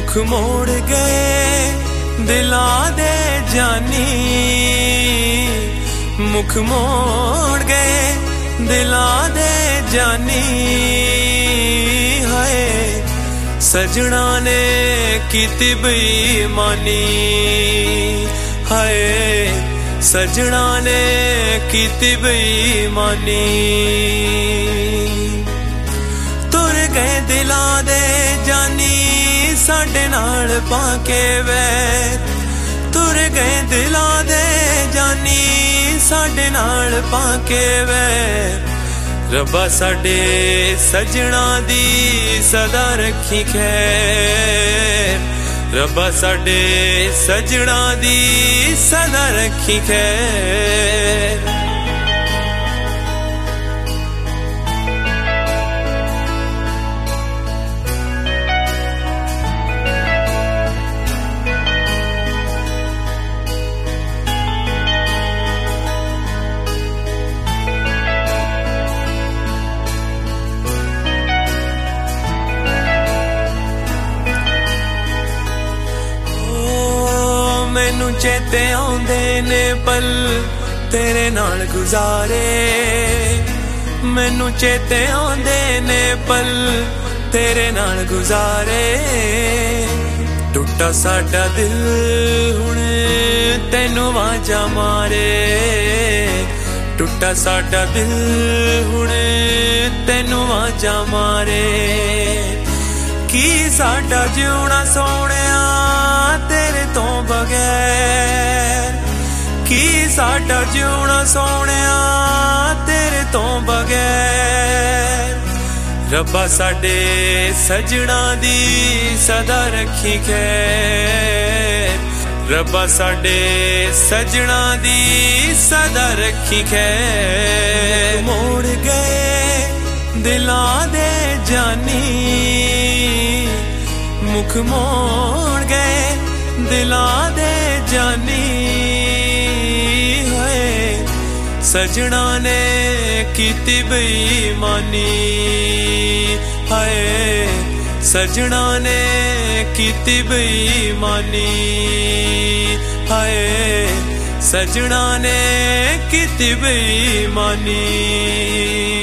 मुख मोड़ गए दिलां दे जानी, मुख मोड़ गए दिलां दे जानी। हाय सजना ने कीती बेईमानी, हाय सजना ने कीती बेईमानी। तुर गए दिलां दे जानी साडे नाल पाके वैर, तुर गए दिलां दे जानी साडे नाल पाके वैर। रब्बा साडे सजना दी सदा रखी खैर, रब्बा साडे सजना दी सदा रखी खैर। मैनू चेते आउंदे ने पल तेरे नाल गुजारे, मैनू चेते आउंदे ने पल तेरे नाल गुजारे। टुटा साडा दिल हुण तैनू वाजा मारे, टुटा साडा दिल हुण तैनू वाजा मारे। की साडा जीवना सोहणिया तेरे तो बगैर, की साडा जीवना सोहणिया तेरे तो बगैर। रब्बा साडे सजना दी सदा रखी खैर, रब्बा साडे सजना दी सदा रखी खैर। मोड़ गए दिलां दे जानी, मुख मोड़ गए दिलां दे जानी। हाय सजना ने कीती बेईमानी, हाय सजना ने कीती बेईमानी। हाय सजना ने कीती बेईमानी।